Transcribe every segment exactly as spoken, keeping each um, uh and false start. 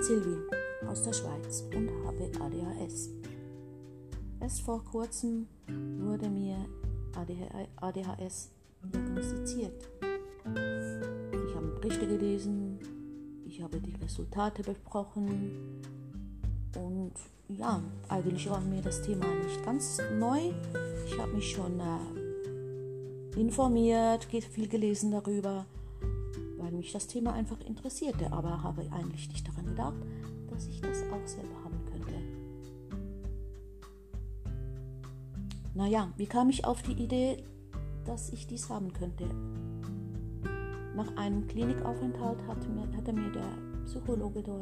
Silvi aus der Schweiz und habe A D H S. Erst vor kurzem wurde mir A D H S diagnostiziert. Ich habe Berichte gelesen, ich habe die Resultate besprochen und ja, eigentlich war mir das Thema nicht ganz neu. Ich habe mich schon äh, informiert, viel gelesen darüber, weil mich das Thema einfach interessierte, aber habe eigentlich nicht daran gedacht, dass ich das auch selber haben könnte. Naja, wie kam ich auf die Idee, dass ich dies haben könnte? Nach einem Klinikaufenthalt hat mir, hatte mir der Psychologe dort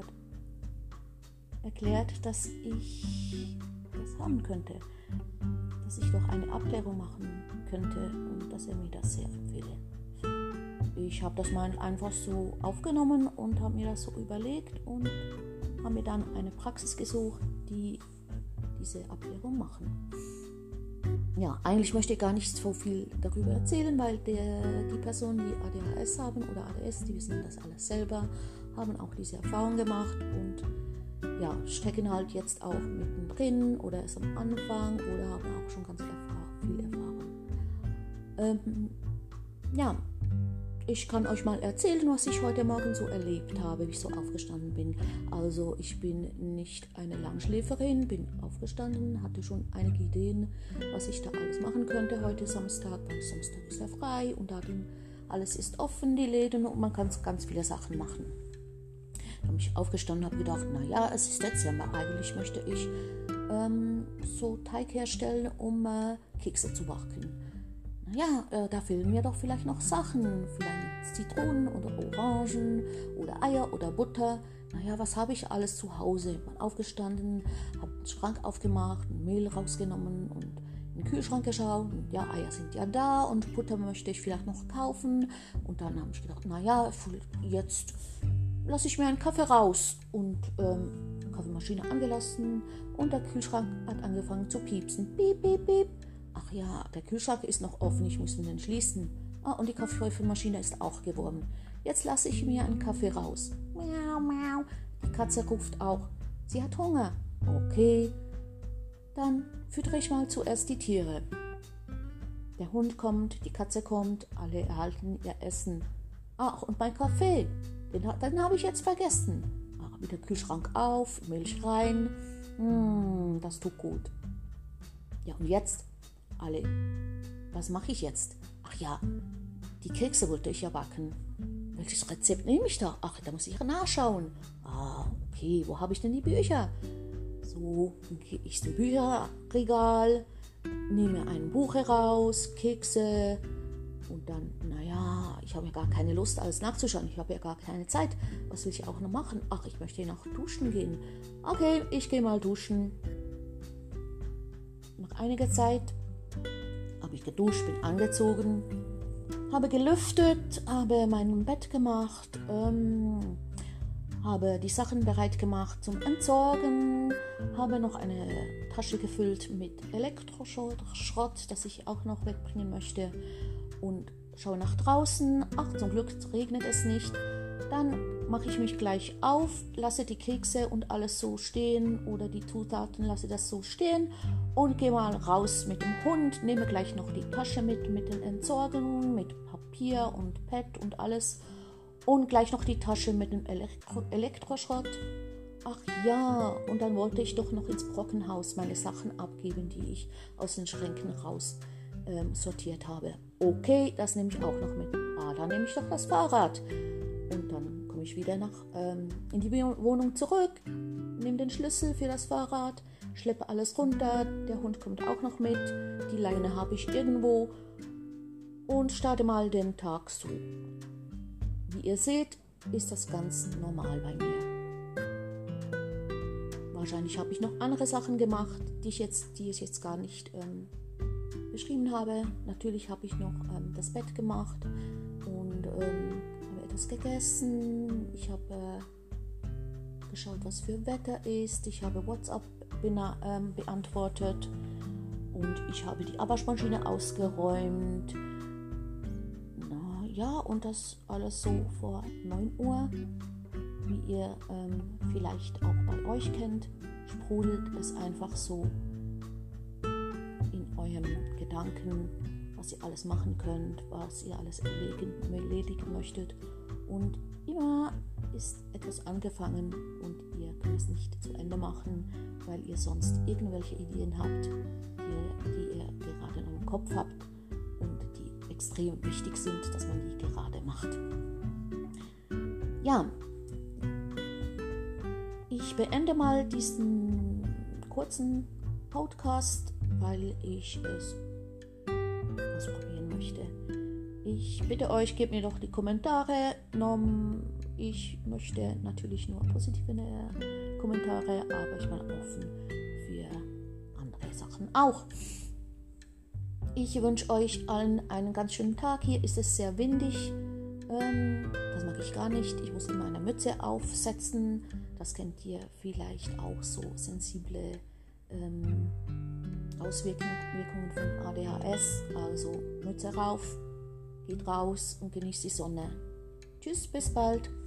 erklärt, dass ich das haben könnte, dass ich doch eine Abklärung machen könnte und dass er mir das sehr empfehle. Ich habe das mal einfach so aufgenommen und habe mir das so überlegt und habe mir dann eine Praxis gesucht, die diese Abklärung machen. Ja, eigentlich möchte ich gar nicht so viel darüber erzählen, weil der, die Personen, die A D H S haben oder A D S, die wissen das alles selber, haben auch diese Erfahrung gemacht und ja, stecken halt jetzt auch mittendrin oder erst am Anfang oder haben auch schon ganz erfahr- viel Erfahrung. Ähm, ja, ich kann euch mal erzählen, was ich heute Morgen so erlebt habe, wie ich so aufgestanden bin. Also ich bin nicht eine Langschläferin, bin aufgestanden, hatte schon einige Ideen, was ich da alles machen könnte heute Samstag, weil Samstag ist ja frei und da alles ist offen, die Läden, und man kann ganz viele Sachen machen. Da bin ich aufgestanden und habe gedacht, naja, es ist Dezember, eigentlich möchte ich ähm, so Teig herstellen, um äh, Kekse zu backen. Naja, äh, da fehlen mir doch vielleicht noch Sachen, vielleicht Zitronen oder Orangen oder Eier oder Butter. Naja, was habe ich alles zu Hause? Ich bin aufgestanden, habe den Schrank aufgemacht, Mehl rausgenommen und in den Kühlschrank geschaut. Und ja, Eier sind ja da und Butter möchte ich vielleicht noch kaufen. Und dann habe ich gedacht, naja, jetzt lasse ich mir einen Kaffee raus und ähm, Kaffeemaschine angelassen und der Kühlschrank hat angefangen zu piepsen. Piep, piep, piep. Ach ja, der Kühlschrank ist noch offen, ich muss ihn schließen. Ah, und die Kaffeemaschine ist auch geworden. Jetzt lasse ich mir einen Kaffee raus. Miau, miau. Die Katze ruft auch. Sie hat Hunger. Okay, dann füttere ich mal zuerst die Tiere. Der Hund kommt, die Katze kommt, alle erhalten ihr Essen. Ach, und mein Kaffee, den, den habe ich jetzt vergessen. Ach, wieder Kühlschrank auf, Milch rein. Mmh, das tut gut. Ja, und jetzt? Alle, was mache ich jetzt? Ach ja, die Kekse wollte ich ja backen. Welches Rezept nehme ich da? Ach, da muss ich nachschauen. Ah, okay, wo habe ich denn die Bücher? So, dann gehe ich zum Bücherregal, nehme ein Buch heraus, Kekse und dann, naja, ich habe ja gar keine Lust, alles nachzuschauen. Ich habe ja gar keine Zeit. Was will ich auch noch machen? Ach, ich möchte noch duschen gehen. Okay, ich gehe mal duschen. Nach einiger Zeit habe ich geduscht, bin angezogen, habe gelüftet, habe mein Bett gemacht, ähm, habe die Sachen bereit gemacht zum Entsorgen, habe noch eine Tasche gefüllt mit Elektroschrott, das ich auch noch wegbringen möchte, und schaue nach draußen. Ach, zum Glück regnet es nicht. Dann mache ich mich gleich auf, lasse die Kekse und alles so stehen oder die Zutaten, lasse das so stehen und gehe mal raus mit dem Hund, nehme gleich noch die Tasche mit, mit den Entsorgungen, mit Papier und Pad und alles und gleich noch die Tasche mit dem Elektro- Elektroschrott. Ach ja, und dann wollte ich doch noch ins Brockenhaus meine Sachen abgeben, die ich aus den Schränken raus ähm, sortiert habe. Okay, das nehme ich auch noch mit. Ah, dann nehme ich doch das Fahrrad. Und dann komme ich wieder nach, ähm, in die Wohnung zurück, nehme den Schlüssel für das Fahrrad, schleppe alles runter, der Hund kommt auch noch mit, die Leine habe ich irgendwo und starte mal den Tag so. Wie ihr seht, ist das ganz normal bei mir. Wahrscheinlich habe ich noch andere Sachen gemacht, die ich jetzt, die ich jetzt gar nicht ähm, beschrieben habe. Natürlich habe ich noch ähm, das Bett gemacht und ähm, gegessen, ich habe äh, geschaut, was für Wetter ist, ich habe WhatsApp bena- ähm, beantwortet und ich habe die Abwaschmaschine ausgeräumt. Na ja, und das alles so vor neun Uhr. wie ihr ähm, vielleicht auch bei euch kennt, sprudelt es einfach so in eurem Gedanken, was ihr alles machen könnt, was ihr alles erledigen, erledigen möchtet. Und immer ist etwas angefangen und ihr könnt es nicht zu Ende machen, weil ihr sonst irgendwelche Ideen habt, die, die ihr gerade in eurem Kopf habt und die extrem wichtig sind, dass man die gerade macht. Ja, ich beende mal diesen kurzen Podcast, weil ich es ausprobieren möchte. Ich bitte euch, gebt mir doch die Kommentare. Ich möchte natürlich nur positive Kommentare, aber ich bin offen für andere Sachen auch. Ich wünsche euch allen einen ganz schönen Tag. Hier ist es sehr windig. Ähm, das mag ich gar nicht. Ich muss immer eine Mütze aufsetzen. Das kennt ihr vielleicht auch, so sensible ähm, Auswirkungen von A D H S. Also Mütze rauf, geht raus und genießt die Sonne. Tschüss, bis bald.